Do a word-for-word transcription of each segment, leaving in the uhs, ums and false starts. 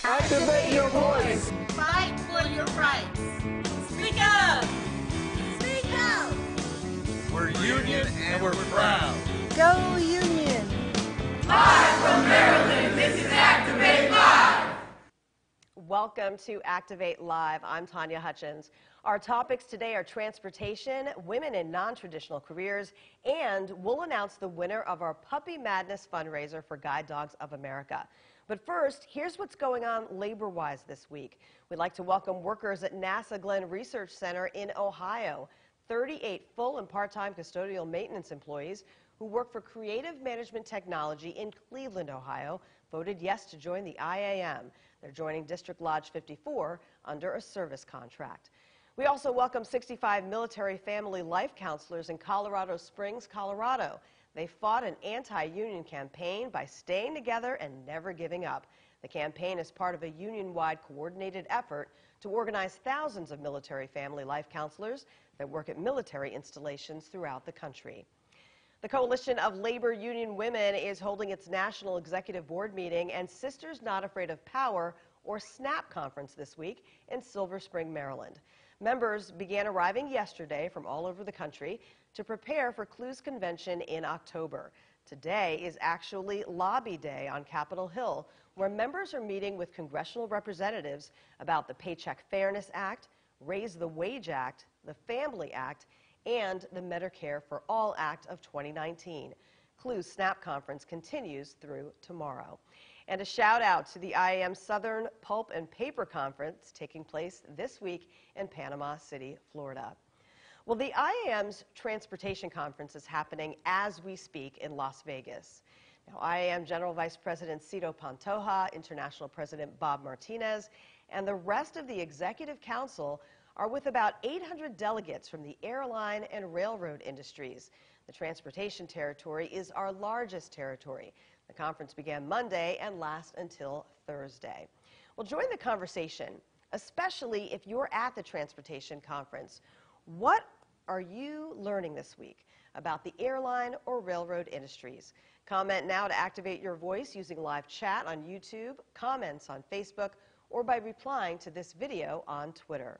Activate your voice. Fight for your rights. Speak up. Speak out. We're union and we're proud. Go Union. Live from Maryland, this is Activate Live. Welcome to Activate Live. I'm Tanya Hutchins. Our topics today are transportation, women in non-traditional careers, and we'll announce the winner of our Puppy Madness fundraiser for Guide Dogs of America. But first, here's what's going on labor-wise this week. We'd like to welcome workers at NASA Glenn Research Center in Ohio. thirty-eight full and part-time custodial maintenance employees who work for Creative Management Technology in Cleveland, Ohio, voted yes to join the I A M. They're joining District Lodge fifty-four under a service contract. We also welcome sixty-five military family life counselors in Colorado Springs, Colorado. They fought an anti-union campaign by staying together and never giving up. The campaign is part of a union-wide coordinated effort to organize thousands of military family life counselors that work at military installations throughout the country. The Coalition of Labor Union Women is holding its National Executive Board meeting and Sisters Not Afraid of Power, or SNAP, conference this week in Silver Spring, Maryland. Members began arriving yesterday from all over the country to prepare for C L U's convention in October. Today is actually Lobby Day on Capitol Hill, where members are meeting with congressional representatives about the Paycheck Fairness Act, Raise the Wage Act, the Family Act, and the Medicare for All Act of twenty nineteen. C L U's SNAP conference continues through tomorrow. And a shout out to the I A M Southern Pulp and Paper Conference taking place this week in Panama City, Florida. Well, the I A M's Transportation Conference is happening as we speak in Las Vegas. Now, I A M General Vice President Cito Pantoja, International President Bob Martinez, and the rest of the Executive Council are with about eight hundred delegates from the airline and railroad industries. The transportation territory is our largest territory. The conference began Monday and lasts until Thursday. Well, join the conversation, especially if you're at the transportation conference. What are you learning this week about the airline or railroad industries? Comment now to activate your voice using live chat on YouTube, comments on Facebook, or by replying to this video on Twitter.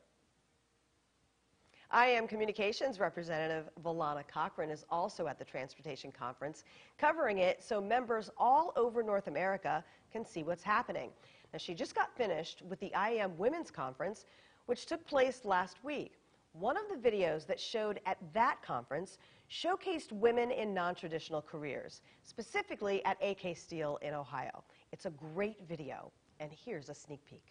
I A M Communications Representative Valana Cochran is also at the Transportation Conference, covering it so members all over North America can see what's happening. Now, she just got finished with the I A M Women's Conference, which took place last week. One of the videos that showed at that conference showcased women in non-traditional careers, specifically at A K Steel in Ohio. It's a great video, and here's a sneak peek.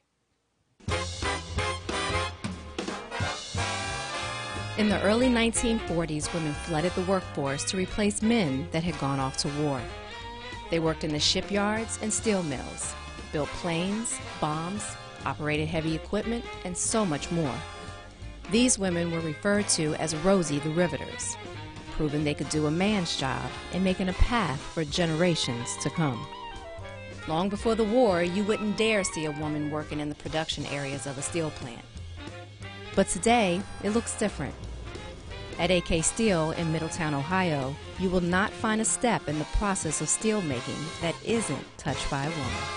In the early nineteen forties, women flooded the workforce to replace men that had gone off to war. They worked in the shipyards and steel mills, built planes, bombs, operated heavy equipment, and so much more. These women were referred to as Rosie the Riveters, proving they could do a man's job and making a path for generations to come. Long before the war, you wouldn't dare see a woman working in the production areas of a steel plant. But today, it looks different. At A K Steel in Middletown, Ohio, you will not find a step in the process of steel making that isn't touched by a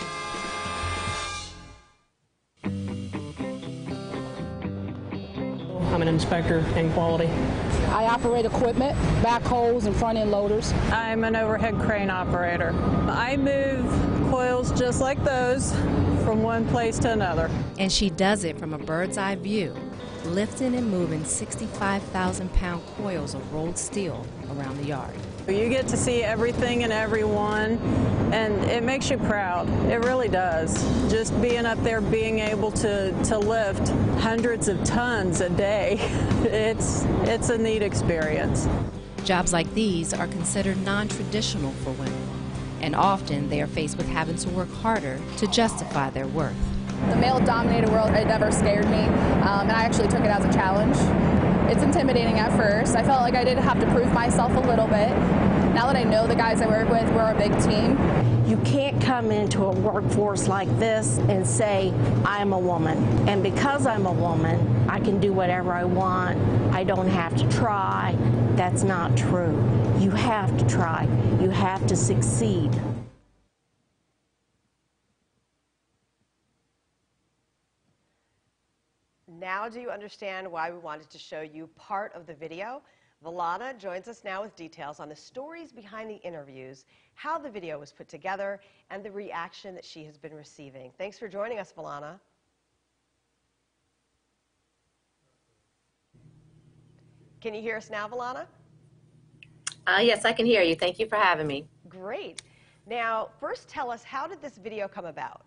woman. I'm an inspector in quality. I operate equipment, backhoes, and front-end loaders. I'm an overhead crane operator. I move coils just like those from one place to another. And she does it from a bird's eye view, lifting and moving sixty-five thousand pound coils of rolled steel around the yard. You get to see everything and everyone, and it makes you proud. It really does. Just being up there, being able to, to lift hundreds of tons a day, it's, it's a neat experience. Jobs like these are considered non-traditional for women, and often they are faced with having to work harder to justify their worth. The male-dominated world, it never scared me, um, and I actually took it as a challenge. It's intimidating at first. I felt like I did have to prove myself a little bit. Now that I know the guys I work with, we're a big team. You can't come into a workforce like this and say, I'm a woman. And because I'm a woman, I can do whatever I want. I don't have to try. That's not true. You have to try. You have to succeed. Now do you understand why we wanted to show you part of the video? Valana joins us now with details on the stories behind the interviews, how the video was put together, and the reaction that she has been receiving. Thanks for joining us, Valana. Can you hear us now, Valana? Uh, yes, I can hear you. Thank you for having me. Great. Now, first tell us, how did this video come about?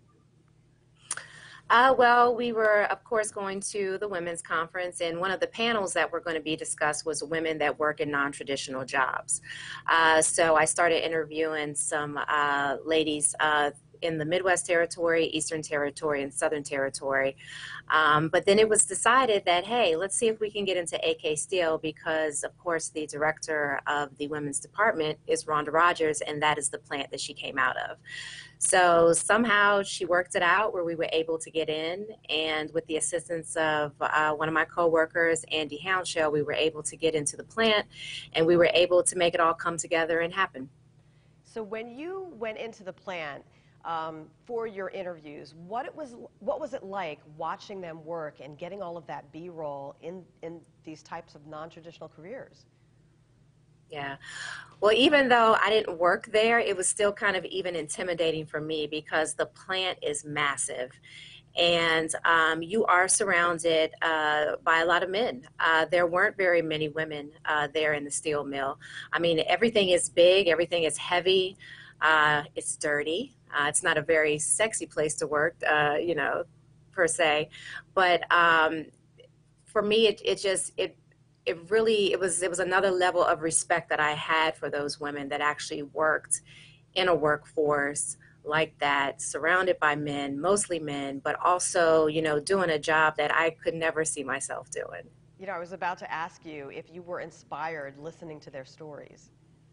Uh, well, we were, of course, going to the women's conference, and one of the panels that were going to be discussed was women that work in non-traditional jobs. Uh, so I started interviewing some uh, ladies uh, in the Midwest Territory, Eastern Territory, and Southern Territory. Um, but then it was decided that, hey, let's see if we can get into A K Steel, because, of course, the director of the women's department is Rhonda Rogers, and that is the plant that she came out of. So somehow she worked it out where we were able to get in, and with the assistance of uh, one of my coworkers, Andy Hounshaw, we were able to get into the plant, and we were able to make it all come together and happen. So when you went into the plant um, for your interviews, what it was, what was it like watching them work and getting all of that B-roll in, in these types of non-traditional careers? Yeah. Well, even though I didn't work there, it was still kind of even intimidating for me because the plant is massive. And um, you are surrounded uh, by a lot of men. Uh, there weren't very many women uh, there in the steel mill. I mean, everything is big, everything is heavy, uh, it's dirty. Uh, it's not a very sexy place to work, uh, you know, per se. But um, for me, it, it just, it, It really, it was, it was another level of respect that I had for those women that actually worked in a workforce like that, surrounded by men, mostly men, but also, you know, doing a job that I could never see myself doing. You know, I was about to ask you if you were inspired listening to their stories.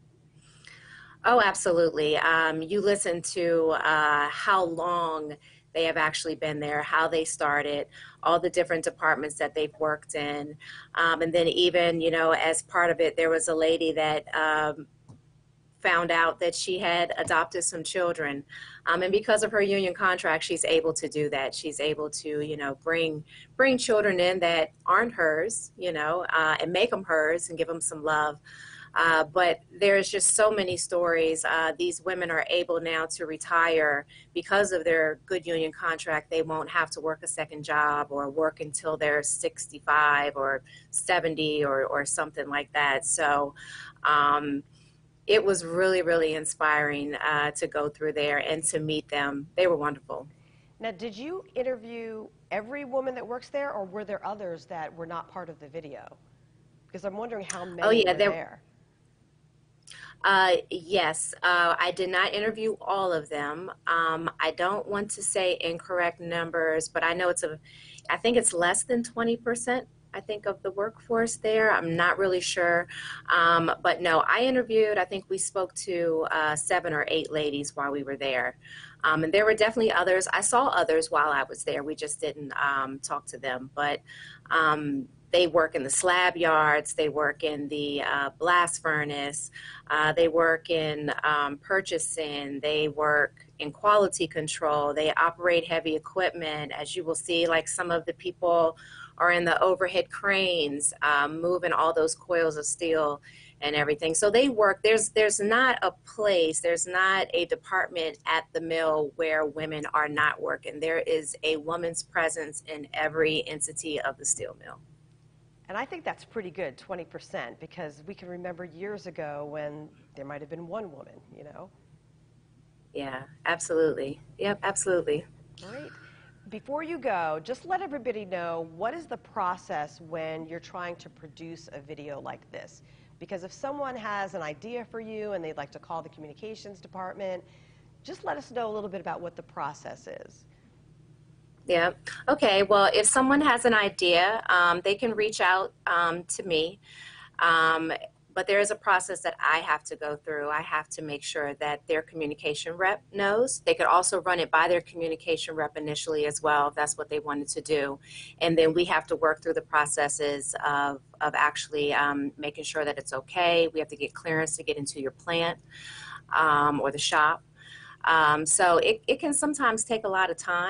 Oh, absolutely. Um, you listen to uh, how long they have actually been there, how they started, all the different departments that they've worked in. Um, and then even, you know, as part of it, there was a lady that um, found out that she had adopted some children. Um, and because of her union contract, she's able to do that. She's able to, you know, bring, bring children in that aren't hers, you know, uh, and make them hers and give them some love. Uh, but there's just so many stories. Uh, these women are able now to retire because of their good union contract. They won't have to work a second job or work until they're sixty-five or seventy or, or something like that. So um, it was really, really inspiring uh, to go through there and to meet them. They were wonderful. Now, did you interview every woman that works there, or were there others that were not part of the video? Because I'm wondering how many oh, yeah, were there, there. Uh, yes, uh, I did not interview all of them. Um, I don't want to say incorrect numbers, but I know it's a, I think it's less than twenty percent, I think, of the workforce there. I'm not really sure. Um, but no, I interviewed, I think we spoke to uh, seven or eight ladies while we were there. Um, and there were definitely others. I saw others while I was there. We just didn't um, talk to them. But um, they work in the slab yards, they work in the uh, blast furnace, uh, they work in um, purchasing, they work in quality control, they operate heavy equipment. As you will see, like some of the people are in the overhead cranes, um, moving all those coils of steel and everything. So they work, there's, there's not a place, there's not a department at the mill where women are not working. There is a woman's presence in every entity of the steel mill. And I think that's pretty good, twenty percent, because we can remember years ago when there might have been one woman, you know? Yeah, absolutely. Yep, absolutely. Great. Before you go, just let everybody know, what is the process when you're trying to produce a video like this? Because if someone has an idea for you and they'd like to call the communications department, just let us know a little bit about what the process is. Yeah. Okay. Well, if someone has an idea, um, they can reach out um, to me. Um, but there is a process that I have to go through. I have to make sure that their communication rep knows. They could also run it by their communication rep initially as well, if that's what they wanted to do. And then we have to work through the processes of, of actually um, making sure that it's okay. We have to get clearance to get into your plant um, or the shop. Um, so it, it can sometimes take a lot of time,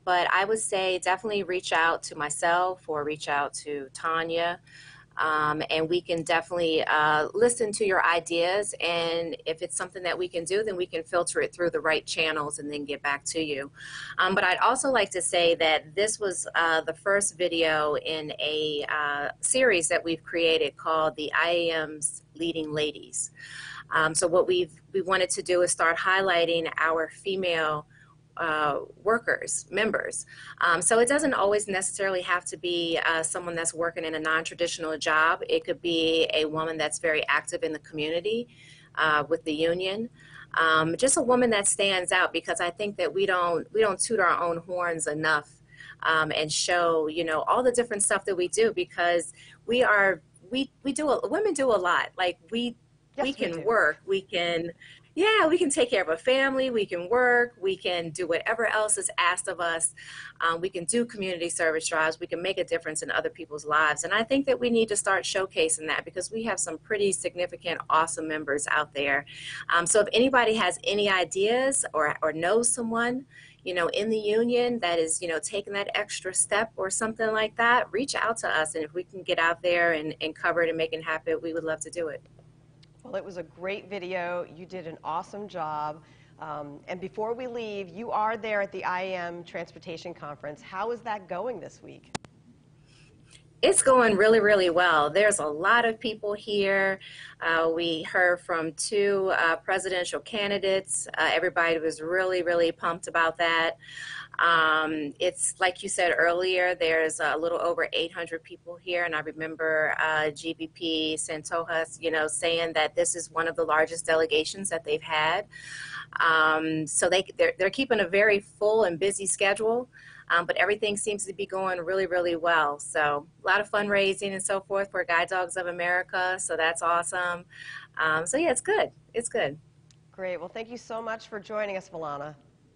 but I would say definitely reach out to myself or reach out to Tanya. Um, and we can definitely uh, listen to your ideas, and if it's something that we can do, then we can filter it through the right channels and then get back to you. Um, but I'd also like to say that this was uh, the first video in a uh, series that we've created called the I A M's Leading Ladies. Um, so what we've we wanted to do is start highlighting our female Uh, workers, members. Um, so it doesn't always necessarily have to be uh, someone that's working in a non-traditional job. It could be a woman that's very active in the community uh, with the union. Um, just a woman that stands out, because I think that we don't we don't toot our own horns enough um, and show, you know, all the different stuff that we do, because we are we we do a, women do a lot. Like we yes, we can we work, we can. Yeah, we can take care of a family, we can work, we can do whatever else is asked of us. Um, we can do community service drives, we can make a difference in other people's lives. And I think that we need to start showcasing that, because we have some pretty significant, awesome members out there. Um, so if anybody has any ideas or, or knows someone, you know, in the union that is, you know, taking that extra step or something like that, reach out to us. And if we can get out there and, and cover it and make it happen, we would love to do it. Well, it was a great video. You did an awesome job. Um, and before we leave, you are there at the I A M Transportation Conference. How is that going this week? It's going really, really well. There's a lot of people here. Uh, we heard from two uh, presidential candidates. Uh, everybody was really, really pumped about that. Um, it's like you said earlier, there's a little over eight hundred people here, and I remember uh, G V P Santojas, you know, saying that this is one of the largest delegations that they've had. Um, so they they're, they're keeping a very full and busy schedule, um, but everything seems to be going really, really well. So a lot of fundraising and so forth for Guide Dogs of America. So that's awesome. Um, so yeah, it's good. It's good. Great. Well, thank you so much for joining us, Valana.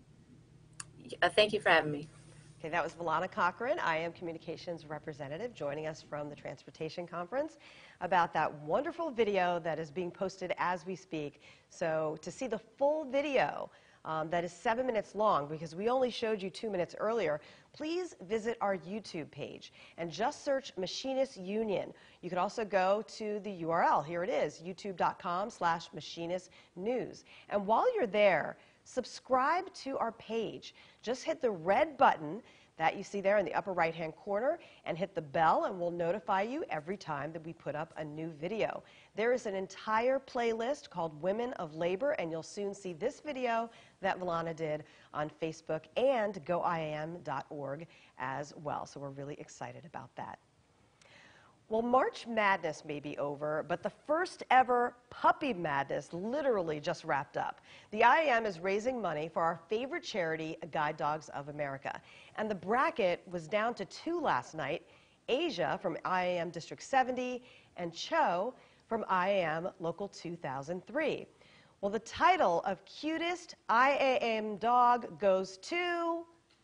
Uh, thank you for having me. Okay, that was Valana Cochran, I A M Communications representative, joining us from the Transportation Conference about that wonderful video that is being posted as we speak. So to see the full video um, that is seven minutes long, because we only showed you two minutes earlier, please visit our YouTube page and just search Machinist Union. You could also go to the U R L. Here it is, youtube.com slash machinist news. And while you're there, subscribe to our page. Just hit the red button that you see there in the upper right hand corner and hit the bell, and we'll notify you every time that we put up a new video. There is an entire playlist called Women of Labor, and you'll soon see this video that Valana did on Facebook and go I A M dot org as well. So we're really excited about that. Well, March Madness may be over, but the first ever Puppy Madness literally just wrapped up. The I A M is raising money for our favorite charity, Guide Dogs of America. And the bracket was down to two last night, Asia from I A M District seventy and Cho from I A M Local two thousand three. Well, the title of cutest I A M dog goes to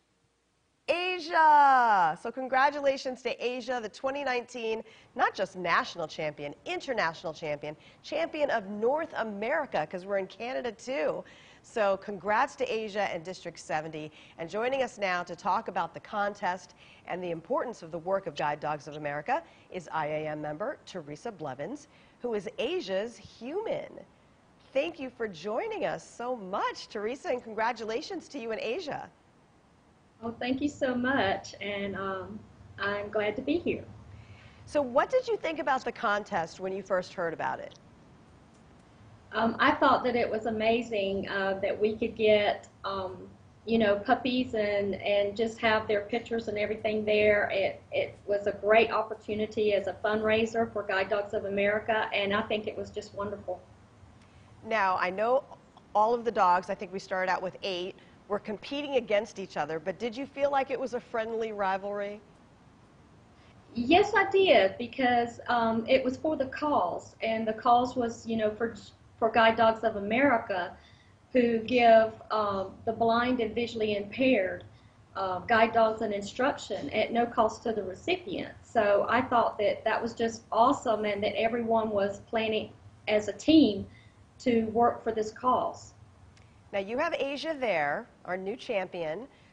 Asia. So congratulations to Asia, the twenty nineteen, not just national champion, international champion, champion of North America, because we're in Canada too. So congrats to Asia and District seventy. And joining us now to talk about the contest and the importance of the work of Guide Dogs of America is I A M member Teresa Blevins, who is Asia's human. Thank you for joining us so much, Teresa, and congratulations to you and Asia. Well, thank you so much, and um, I'm glad to be here. So what did you think about the contest when you first heard about it? Um, I thought that it was amazing uh, that we could get, um, you know, puppies and, and just have their pictures and everything there. It, it was a great opportunity as a fundraiser for Guide Dogs of America, and I think it was just wonderful. Now, I know all of the dogs, I think we started out with eight, were competing against each other, but did you feel like it was a friendly rivalry? Yes, I did, because um, it was for the cause, and the cause was, you know, for for Guide Dogs of America, who give um, the blind and visually impaired uh, guide dogs an instruction at no cost to the recipient. So I thought that that was just awesome, and that everyone was planning as a team to work for this cause. Now you have Asia there, our new champion.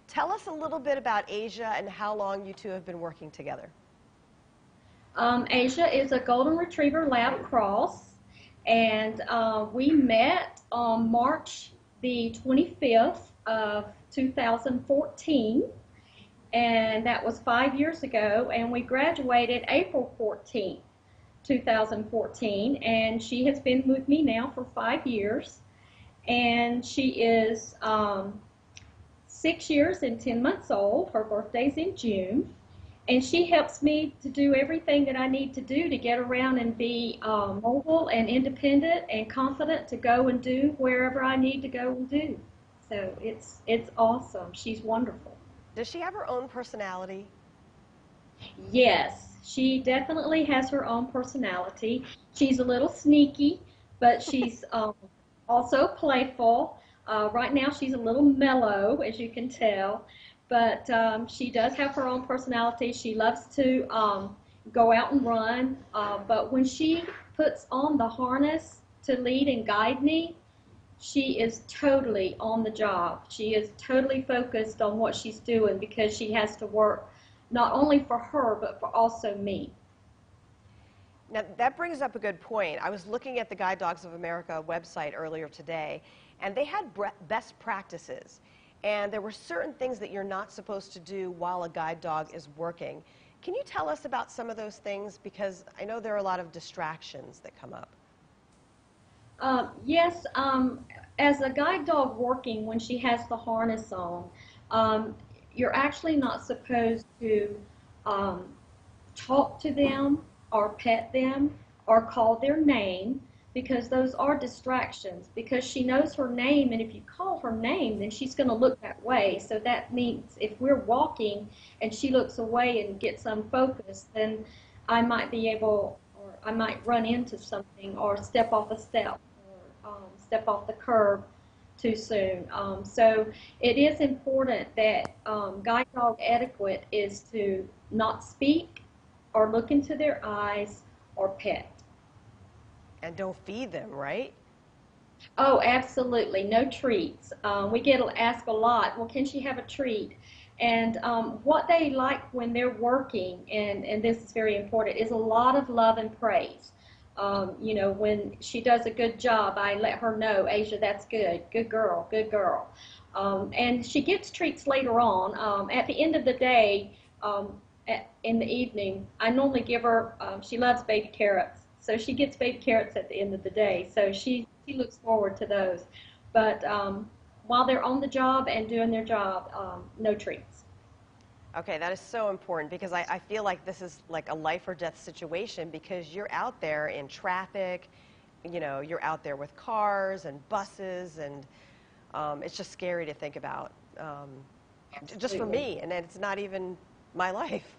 Tell us a little bit about Asia and how long you two have been working together. Um, Asia is a Golden Retriever Lab Cross, and uh, we met on March the twenty-fifth of two thousand fourteen, and that was five years ago, and we graduated April fourteenth, two thousand fourteen, and she has been with me now for five years, and she is um, six years and ten months old. Her birthday's in June. And she helps me to do everything that I need to do to get around and be um, mobile and independent and confident to go and do wherever I need to go and do. So it's, it's awesome. She's wonderful. Does she have her own personality? Yes, she definitely has her own personality. She's a little sneaky, but she's um, also playful. Uh, right now she's a little mellow, as you can tell. But um, she does have her own personality. She loves to um, go out and run. Uh, but when she puts on the harness to lead and guide me, she is totally on the job. She is totally focused on what she's doing because she has to work not only for her, but for also me. Now, that brings up a good point. I was looking at the Guide Dogs of America website earlier today, and they had best practices. And there were certain things that you're not supposed to do while a guide dog is working. Can you tell us about some of those things? Because I know there are a lot of distractions that come up. Uh, yes, um, as a guide dog working, when she has the harness on, um, you're actually not supposed to um, talk to them or pet them or call their name, because those are distractions, because she knows her name, and if you call her name, then she's going to look that way. So that means if we're walking and she looks away and gets unfocused, then I might be able, or I might run into something or step off a step or um, step off the curb too soon. Um, so it is important that um, guide dog etiquette is to not speak or look into their eyes or pet. And don't feed them, right? Oh, absolutely. No treats. Um, we get asked a lot, well, can she have a treat? And um, what they like when they're working, and, and this is very important, is a lot of love and praise. Um, you know, when she does a good job, I let her know, Asia, that's good. Good girl, good girl. Um, and she gets treats later on. Um, at the end of the day, um, at, in the evening, I normally give her, um, she loves baby carrots. So she gets baby carrots at the end of the day. So she, she looks forward to those. But um, while they're on the job and doing their job, um, no treats. Okay, that is so important, because I, I feel like this is like a life or death situation, because you're out there in traffic, you know, you're out there with cars and buses, and um, it's just scary to think about. Um, just for me, and it's not even my life.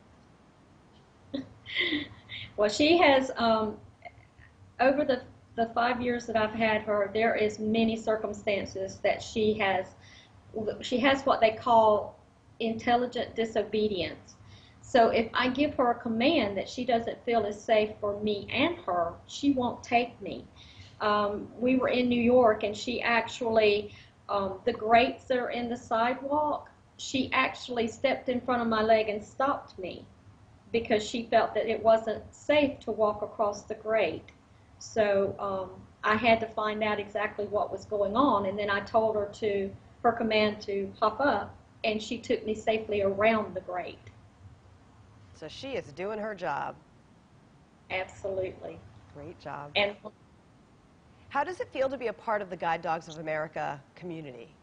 Well, she has, um, over the, the five years that I've had her, there is many circumstances that she has, she has what they call intelligent disobedience. So if I give her a command that she doesn't feel is safe for me and her, she won't take me. Um, we were in New York, and she actually, um, the grates that are in the sidewalk, she actually stepped in front of my leg and stopped me, because she felt that it wasn't safe to walk across the grate. So um, I had to find out exactly what was going on, and then I told her to, her command to hop up, and she took me safely around the grate. So she is doing her job. Absolutely. Great job. And how does it feel to be a part of the Guide Dogs of America community?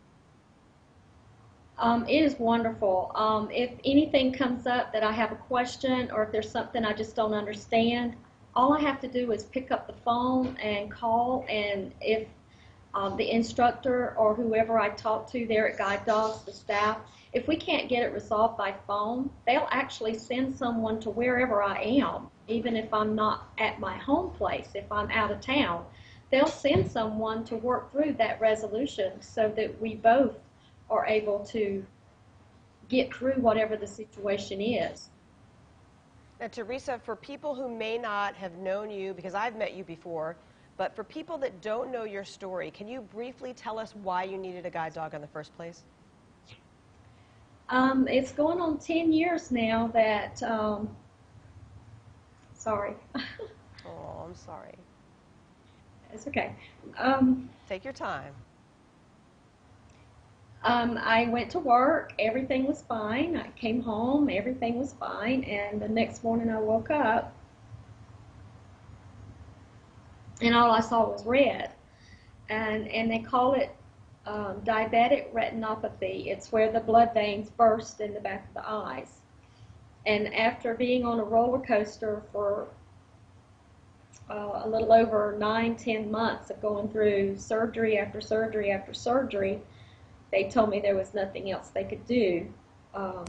Um, it is wonderful. Um, if anything comes up that I have a question, or if there's something I just don't understand, all I have to do is pick up the phone and call, and if um, the instructor or whoever I talk to there at Guide Dogs, the staff, if we can't get it resolved by phone, they'll actually send someone to wherever I am, even if I'm not at my home place, if I'm out of town. They'll send someone to work through that resolution so that we both are able to get through whatever the situation is. Now, Teresa, for people who may not have known you, because I've met you before, but for people that don't know your story, can you briefly tell us why you needed a guide dog in the first place? Um, it's going on ten years now that, um, sorry. Oh, I'm sorry. It's okay. Um, Take your time. Um, I went to work, everything was fine. I came home, everything was fine, and the next morning I woke up and all I saw was red. And, and they call it um, diabetic retinopathy. It's where the blood veins burst in the back of the eyes. And after being on a roller coaster for uh, a little over nine, ten months of going through surgery after surgery after surgery, they told me there was nothing else they could do. Um,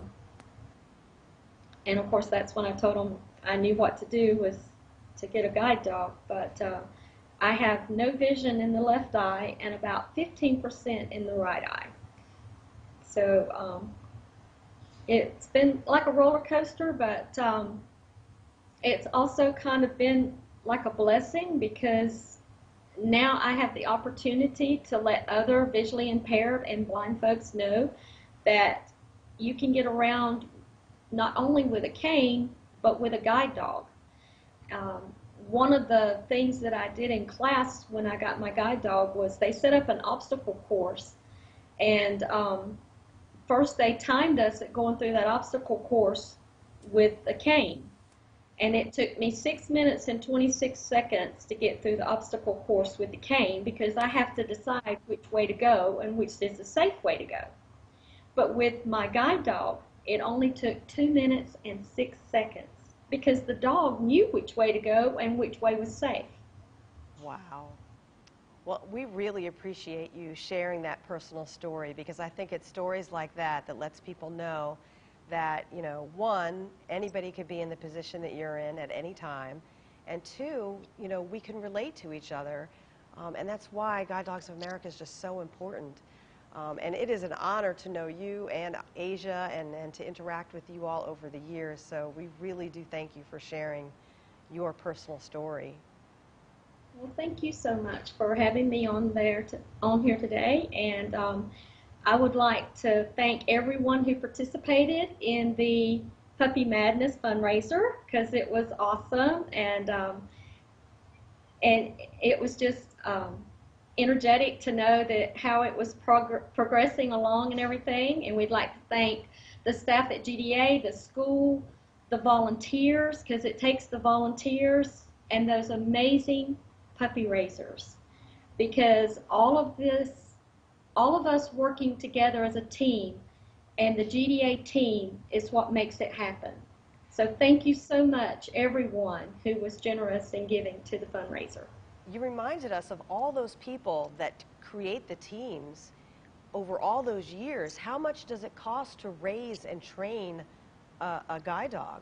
and of course, that's when I told them I knew what to do was to get a guide dog. But uh, I have no vision in the left eye and about fifteen percent in the right eye. So um, it's been like a roller coaster, but um, it's also kind of been like a blessing because now I have the opportunity to let other visually impaired and blind folks know that you can get around not only with a cane, but with a guide dog. Um, one of the things that I did in class when I got my guide dog was they set up an obstacle course. And um, first they timed us at going through that obstacle course with a cane. And it took me six minutes and twenty-six seconds to get through the obstacle course with the cane because I have to decide which way to go and which is the safe way to go. But with my guide dog, it only took two minutes and six seconds because the dog knew which way to go and which way was safe. Wow. Well, we really appreciate you sharing that personal story because I think it's stories like that that lets people know that, you know, one, anybody could be in the position that you're in at any time, and two, you know, we can relate to each other, um, and that's why Guide Dogs of America is just so important. Um, and it is an honor to know you and Asia and, and to interact with you all over the years, so we really do thank you for sharing your personal story. Well, thank you so much for having me on there to, on here today, and um, I would like to thank everyone who participated in the Puppy Madness fundraiser because it was awesome, and um, and it was just um, energetic to know that how it was prog progressing along and everything. And we'd like to thank the staff at G D A, the school, the volunteers, because it takes the volunteers and those amazing puppy raisers, because all of this all of us working together as a team, and the G D A team is what makes it happen. So thank you so much, everyone who was generous in giving to the fundraiser. You reminded us of all those people that create the teams over all those years. How much does it cost to raise and train a, a guide dog?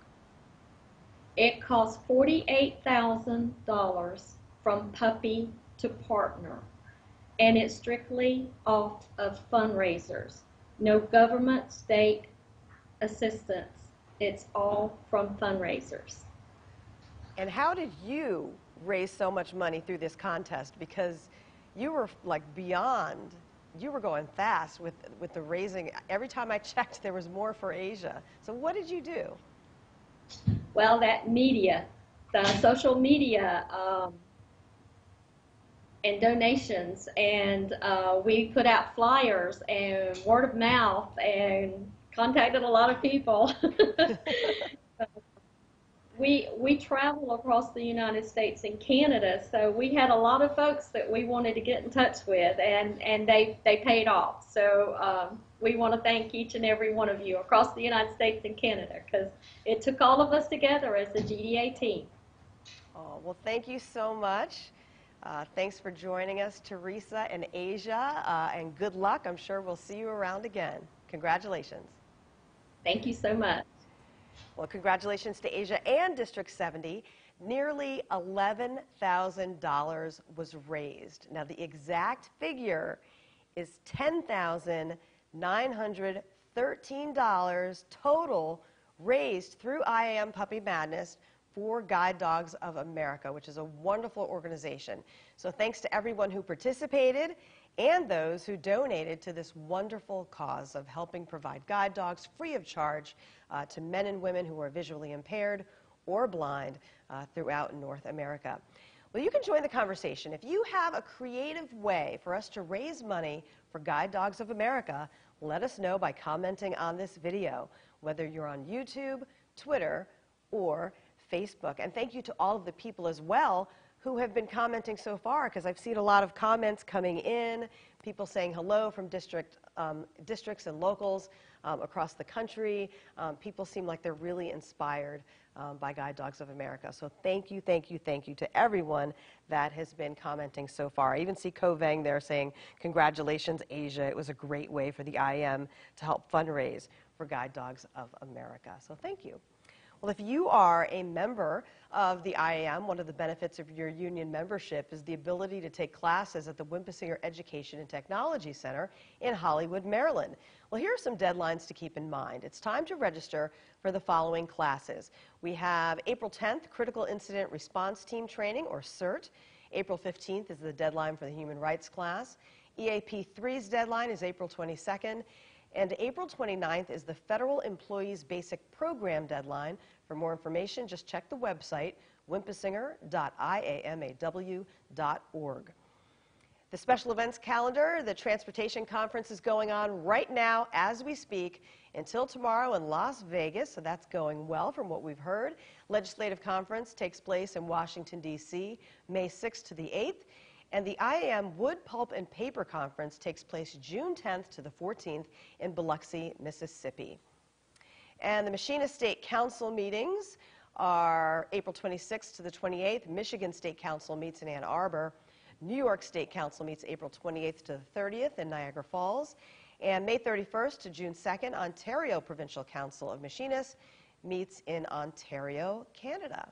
It costs forty-eight thousand dollars from puppy to partner. And it's strictly off of fundraisers. No government, state assistance. It's all from fundraisers. And how did you raise so much money through this contest? Because you were like beyond, you were going fast with, with the raising. Every time I checked, there was more for Asia. So what did you do? Well, that media, the social media, um, and donations, and uh, we put out flyers and word of mouth and contacted a lot of people. we we travel across the United States and Canada, so we had a lot of folks that we wanted to get in touch with, and and they they paid off. So um, we want to thank each and every one of you across the United States and Canada, because it took all of us together as the G D A team. Oh, well, thank you so much. Uh, thanks for joining us, Teresa and Asia, uh, and good luck. I'm sure we'll see you around again. Congratulations. Thank you so much. Well, congratulations to Asia and District seventy. Nearly eleven thousand dollars was raised. Now, the exact figure is ten thousand nine hundred thirteen dollars total raised through I A M Puppy Madness for Guide Dogs of America, which is a wonderful organization. So thanks to everyone who participated, and those who donated to this wonderful cause of helping provide guide dogs free of charge uh, to men and women who are visually impaired or blind uh, throughout North America. Well, you can join the conversation. If you have a creative way for us to raise money for Guide Dogs of America, let us know by commenting on this video, whether you're on YouTube, Twitter, or Facebook. And thank you to all of the people as well who have been commenting so far, because I've seen a lot of comments coming in, people saying hello from district, um, districts and locals um, across the country. Um, people seem like they're really inspired um, by Guide Dogs of America. So thank you, thank you, thank you to everyone that has been commenting so far. I even see Koveng there saying, congratulations, Asia. It was a great way for the I A M to help fundraise for Guide Dogs of America. So thank you. Well, if you are a member of the I A M, one of the benefits of your union membership is the ability to take classes at the Wimpesinger Education and Technology Center in Hollywood, Maryland. Well, here are some deadlines to keep in mind. It's time to register for the following classes. We have April tenth, Critical Incident Response Team Training, or CERT. April fifteenth is the deadline for the Human Rights class. E A P three's deadline is April twenty-second. And April twenty-ninth is the Federal Employees Basic Program deadline. For more information, just check the website, wimpesinger dot I A M A W dot org. The special events calendar, the Transportation Conference is going on right now as we speak until tomorrow in Las Vegas, so that's going well from what we've heard. Legislative Conference takes place in Washington, D C, May sixth to the eighth. And the I A M Wood, Pulp, and Paper Conference takes place June tenth to the fourteenth in Biloxi, Mississippi. And the Machinist State Council meetings are April twenty-sixth to the twenty-eighth. Michigan State Council meets in Ann Arbor. New York State Council meets April twenty-eighth to the thirtieth in Niagara Falls. And May thirty-first to June second, Ontario Provincial Council of Machinists meets in Ontario, Canada.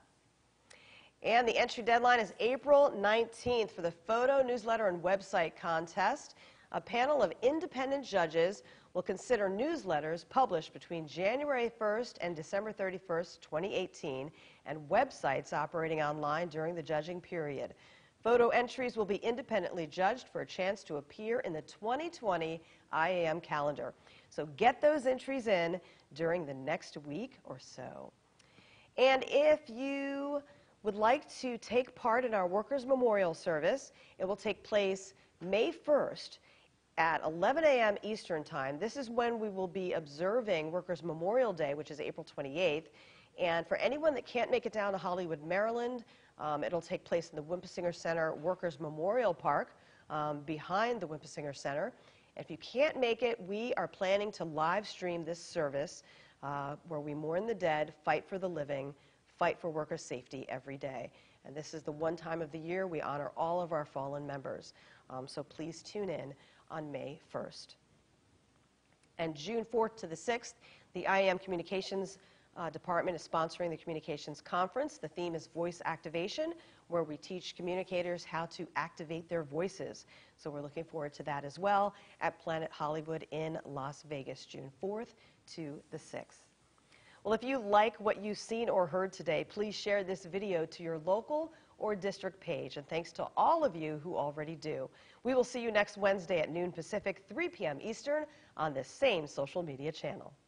And the entry deadline is April nineteenth for the photo, newsletter, and website contest. A panel of independent judges will consider newsletters published between January first and December thirty-first, twenty eighteen, and websites operating online during the judging period. Photo entries will be independently judged for a chance to appear in the twenty twenty I A M calendar. So get those entries in during the next week or so. And if you would like to take part in our Workers' Memorial Service, it will take place May first at eleven A M Eastern Time. This is when we will be observing Workers' Memorial Day, which is April twenty-eighth. And for anyone that can't make it down to Hollywood, Maryland, um, it'll take place in the Wimpesinger Center Workers' Memorial Park um, behind the Wimpesinger Center. If you can't make it, we are planning to live stream this service uh, where we mourn the dead, fight for the living, fight for worker safety every day. And this is the one time of the year we honor all of our fallen members. Um, so please tune in on May first. And June fourth to the sixth, the I A M Communications uh, Department is sponsoring the Communications Conference. The theme is Voice Activation, where we teach communicators how to activate their voices. So we're looking forward to that as well at Planet Hollywood in Las Vegas, June fourth to the sixth. Well, if you like what you've seen or heard today, please share this video to your local or district page. And thanks to all of you who already do. We will see you next Wednesday at noon Pacific, three P M Eastern on this same social media channel.